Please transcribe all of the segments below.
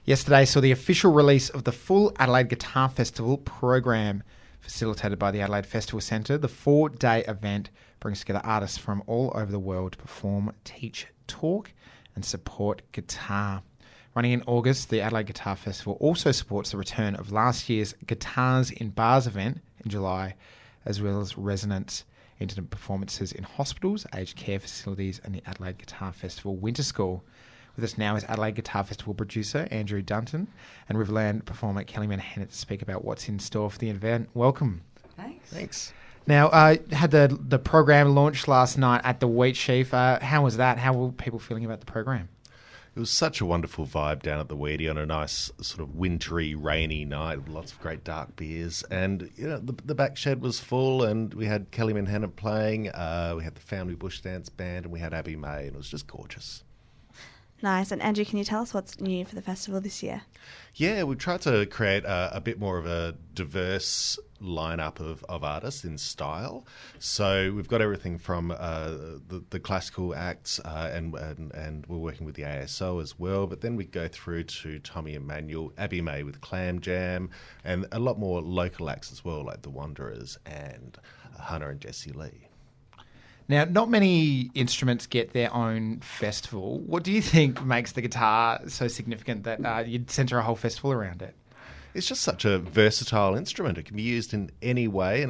Yesterday saw the official release of the full Adelaide Guitar Festival program, facilitated by the Adelaide Festival Centre. The 4-day event brings together artists from all over the world to perform, teach, talk and support guitar. Running in August, the Adelaide Guitar Festival also supports the return of last year's Guitars in Bars event in July, as well as resonance intimate performances in hospitals, aged care facilities and the Adelaide Guitar Festival Winter School. With us now is Adelaide Guitar Festival producer Andrew Dunton and Riverland performer Kelly Menahennett to speak about what's in store for the event. Welcome. Thanks. Now, had the program launched last night at the Wheatsheaf. How was that? How were people feeling about the program? It was such a wonderful vibe down at the Weedy on a nice sort of wintry, rainy night with lots of great dark beers. And, you know, the back shed was full and we had Kelly Menahennett playing. We had the Family Bush Dance Band and we had Abby May, and it was just gorgeous. Nice. And Andrew, can you tell us what's new for the festival this year? Yeah, we've tried to create a bit more of a diverse lineup of artists in style. So we've got everything from the classical acts and we're working with the ASO as well. But then we go through to Tommy Emmanuel, Abby May with Clam Jam, and a lot more local acts as well, like the Wanderers and Hannah and Jessie Lee. Now, not many instruments get their own festival. What do you think makes the guitar so significant that you'd centre a whole festival around it? It's just such a versatile instrument. It can be used in any way,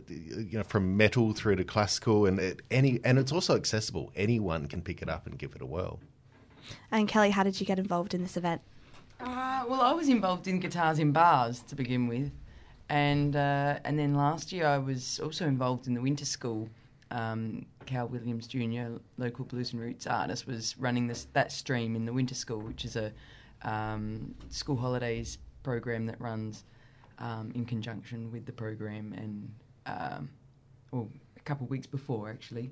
from metal through to classical, and it's also accessible. Anyone can pick it up and give it a whirl. And Kelly, how did you get involved in this event? Well, I was involved in Guitars in Bars to begin with, and then last year I was also involved in the Winter School. Cal Williams Jr., local blues and roots artist, was running that stream in the Winter School, which is a school holidays program that runs in conjunction with the program and a couple of weeks before actually.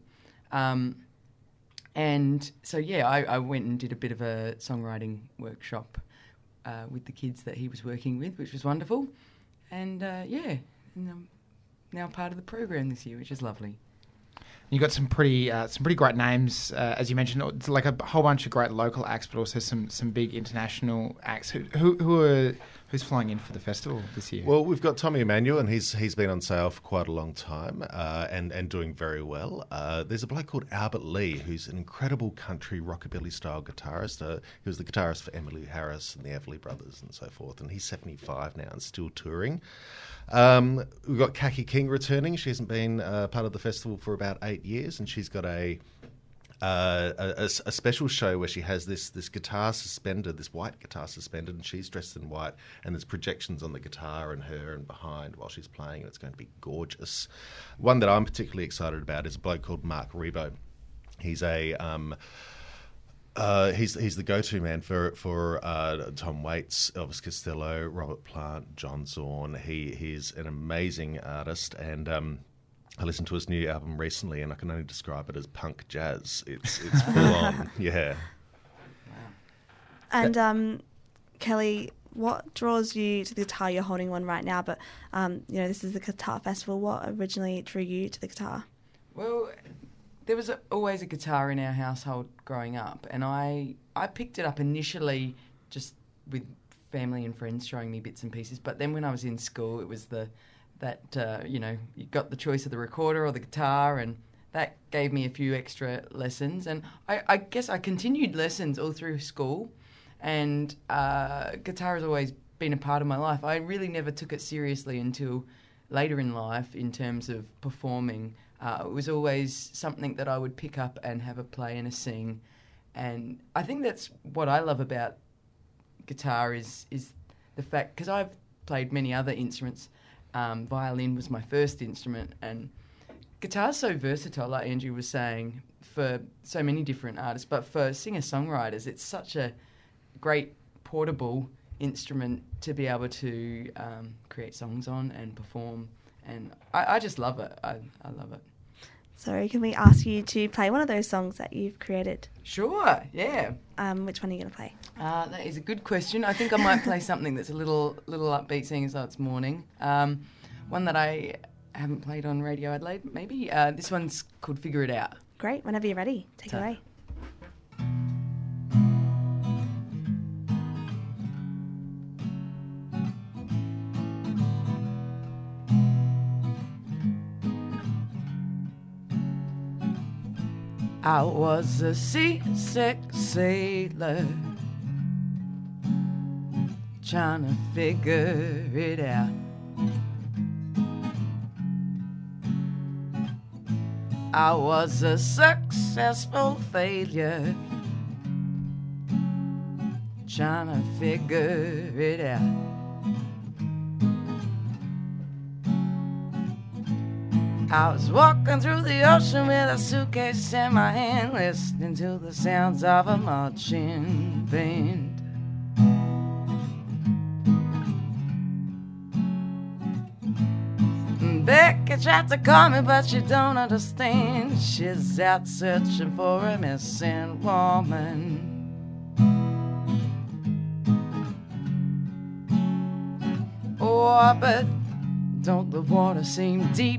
And so I went and did a bit of a songwriting workshop with the kids that he was working with, which was wonderful. And and I'm now part of the program this year, which is lovely. You got some pretty great names, as you mentioned. It's like a whole bunch of great local acts, but also some big international acts. Who's flying in for the festival this year? Well, we've got Tommy Emmanuel, and he's been on sale for quite a long time, and doing very well. There's a bloke called Albert Lee, who's an incredible country rockabilly style guitarist. He was the guitarist for Emmylou Harris and the Everly Brothers and so forth, and he's 75 now and still touring. We've got Kaki King returning. She hasn't been part of the festival for about 8 years, and she's got a special show where she has this guitar suspended, this white guitar suspended, and she's dressed in white, and there's projections on the guitar and her and behind while she's playing, and it's going to be gorgeous. One that I'm particularly excited about is a bloke called Mark Rebo. He's he's the go-to man for Tom Waits, Elvis Costello, Robert Plant, John Zorn. He's an amazing artist, and I listened to his new album recently, and I can only describe it as punk jazz. It's full on, yeah. And Kelly, what draws you to the guitar? You're holding one right now, but this is the Guitar Festival. What originally drew you to the guitar? Well, there was always a guitar in our household growing up, and I picked it up initially just with family and friends showing me bits and pieces. But then when I was in school, it was you got the choice of the recorder or the guitar, and that gave me a few extra lessons. And I guess I continued lessons all through school, and guitar has always been a part of my life. I really never took it seriously until later in life in terms of performing. It was always something that I would pick up and have a play and a sing. And I think that's what I love about guitar is the fact, because I've played many other instruments. Violin was my first instrument, and guitar's so versatile, like Andrew was saying, for so many different artists, but for singer-songwriters, it's such a great portable instrument to be able to create songs on and perform, and I just love it. I love it. So can we ask you to play one of those songs that you've created? Sure, yeah. Which one are you going to play? That is a good question. I think I might play something that's a little upbeat, seeing as though it's morning. One that I haven't played on Radio Adelaide, maybe. This one's called Figure It Out. Great. Whenever you're ready, take it away. I was a seasick sailor trying to figure it out. I was a successful failure trying to figure it out. I was walking through the ocean with a suitcase in my hand, listening to the sounds of a marching band. Becky tried to call me, but she don't understand. She's out searching for a missing woman. Oh, but don't the water seem deep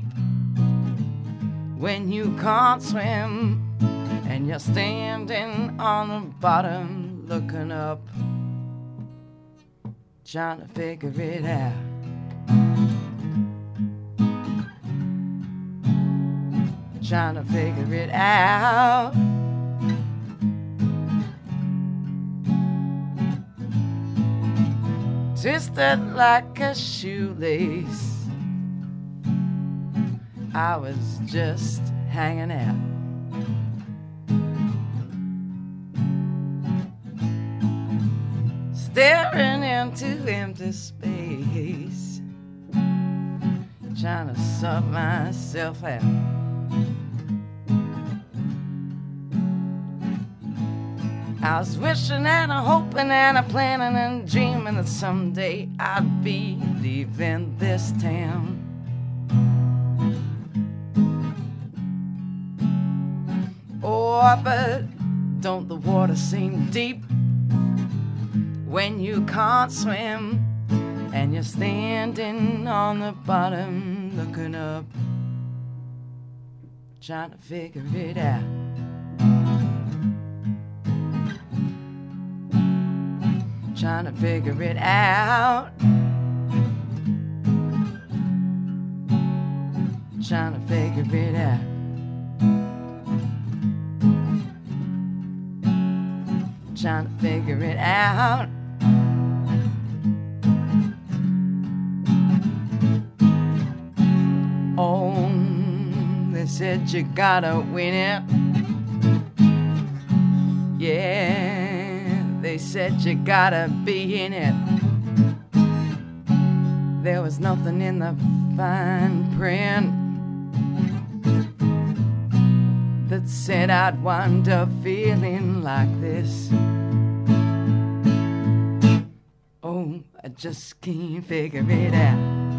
when you can't swim and you're standing on the bottom looking up, trying to figure it out. Trying to figure it out. Twisted like a shoelace, I was just hanging out. Staring into empty space, trying to sort myself out. I was wishing and a hoping and a planning and dreaming that someday I'd be leaving this town. Oh, but don't the water seem deep when you can't swim and you're standing on the bottom looking up, trying to figure it out. Trying to figure it out. Trying to figure it out. Trying to figure it out. Oh, they said you gotta win it. Yeah. They said you gotta be in it. There was nothing in the fine print that said I'd wind up feeling like this. Oh, I just can't figure it out.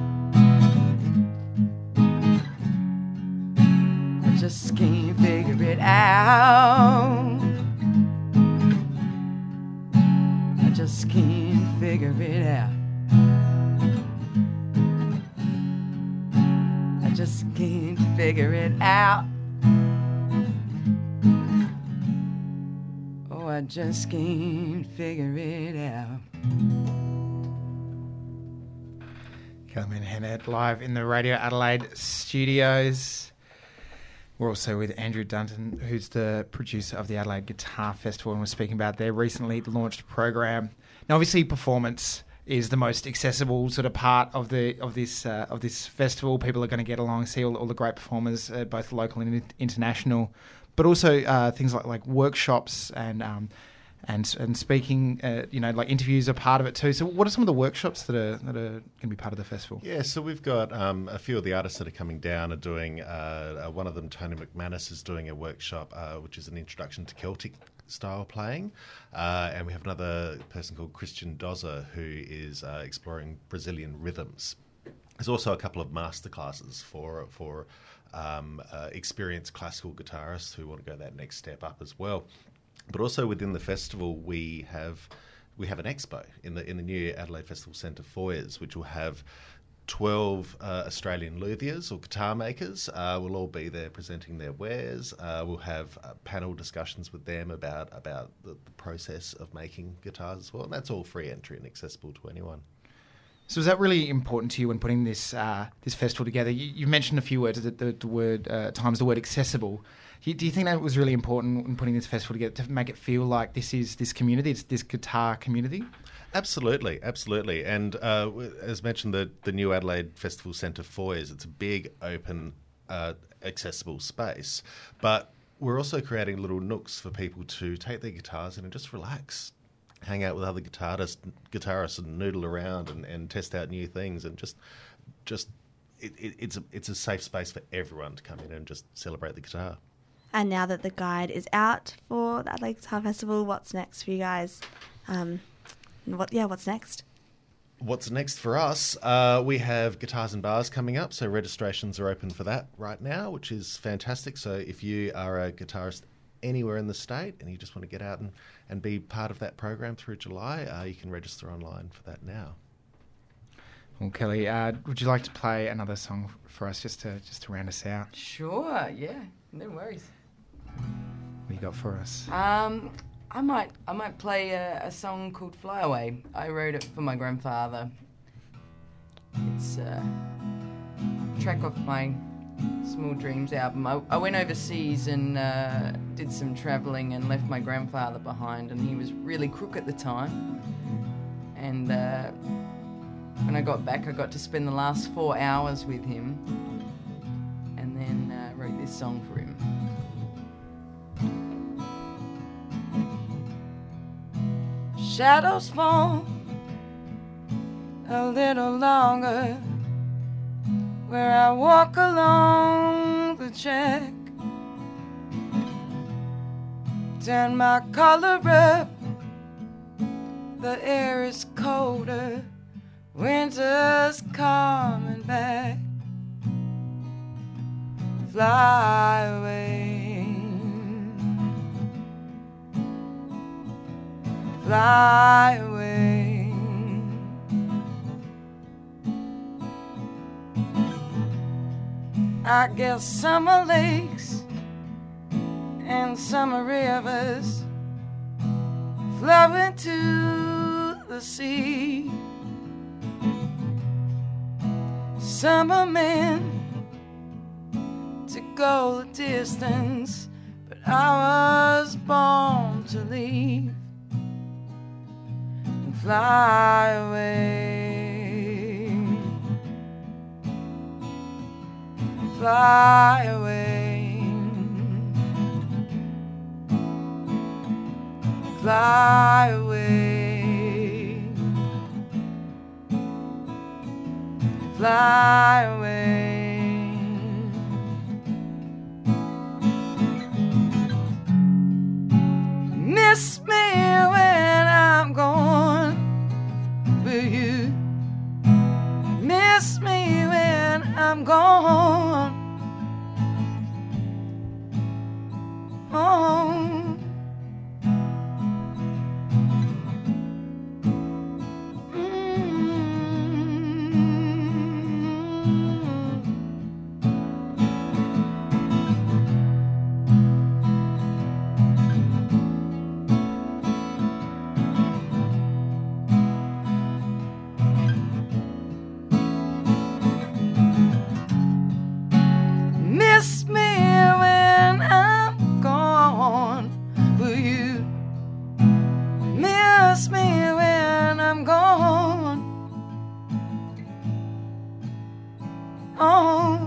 I just can't figure it out. Just can't figure it out. I just can't figure it out. Oh, I just can't figure it out. Kelly Hennett live in the Radio Adelaide studios. We're also with Andrew Dunton, who's the producer of the Adelaide Guitar Festival, and we're speaking about their recently launched program. Now, obviously, performance is the most accessible sort of part of this festival. People are going to get along, see all the great performers, both local and international, but also things like workshops and speaking. Like interviews are part of it too. So, what are some of the workshops that are going to be part of the festival? Yeah, so we've got a few of the artists that are coming down are doing. One of them, Tony McManus, is doing a workshop which is an introduction to Celtic style playing, and we have another person called Christian Dozer who is exploring Brazilian rhythms. There's also a couple of masterclasses for experienced classical guitarists who want to go that next step up as well. But also within the festival, we have an expo in the new Adelaide Festival Centre foyers, which will have 12 Australian luthiers or guitar makers. Will all be there presenting their wares. We'll have panel discussions with them about the process of making guitars as well. And that's all free entry and accessible to anyone. So is that really important to you when putting this this festival together? You mentioned a few words, the word times the word accessible. Do you think that was really important in putting this festival together to make it feel like this is this community, it's this guitar community? Absolutely, absolutely. And as mentioned, the New Adelaide Festival Centre foyers, it's a big, open, accessible space. But we're also creating little nooks for people to take their guitars in and just relax, hang out with other guitarists and noodle around and test out new things, and it's a safe space for everyone to come in and just celebrate the guitar. And now that the guide is out for the Adelaide Guitar Festival, what's next for you guys? What's next? What's next for us? We have Guitars and Bars coming up, so registrations are open for that right now, which is fantastic. So if you are a guitarist anywhere in the state and you just want to get out and be part of that program through July, you can register online for that now. Well, Kelly, would you like to play another song for us just to round us out? Sure, yeah, no worries. What you got for us? I might play a song called Fly Away. I wrote it for my grandfather. It's a track off my Small Dreams album. I went overseas and did some travelling and left my grandfather behind, and he was really crook at the time. And when I got back, I got to spend the last 4 hours with him, and then wrote this song for him. Shadows fall a little longer where I walk along the track. Turn my collar up, the air is colder, winter's coming back. Fly away, fly away. I guess summer lakes and summer rivers flow into the sea. Summer men to go the distance, but I was born to leave. Fly away, fly away, fly away, fly away. Miss me when I'm gone. Will you miss me when I'm gone? Oh. Miss me when I'm gone. Will you miss me when I'm gone? Oh,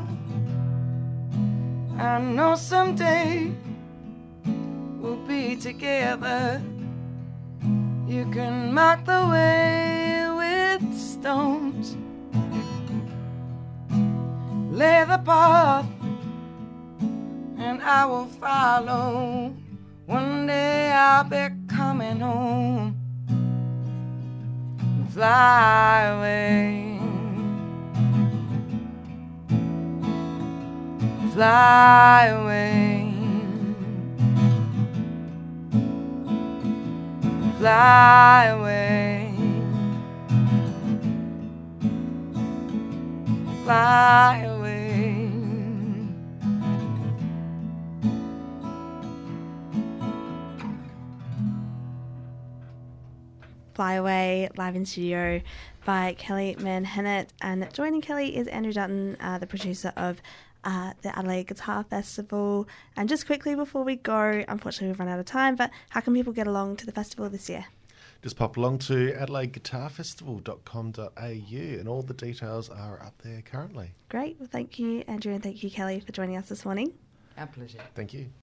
I know someday we'll be together. You can mark the way with stones, lay the path, and I will follow. One day I'll be coming home. Fly away, fly away, fly away, fly away. Fly Away, live in studio by Kelly Manhennett. And joining Kelly is Andrew Dutton, the producer of the Adelaide Guitar Festival. And just quickly before we go, unfortunately we've run out of time, but how can people get along to the festival this year? Just pop along to adelaideguitarfestival.com.au and all the details are up there currently. Great. Well, thank you, Andrew, and thank you, Kelly, for joining us this morning. Our pleasure. Thank you.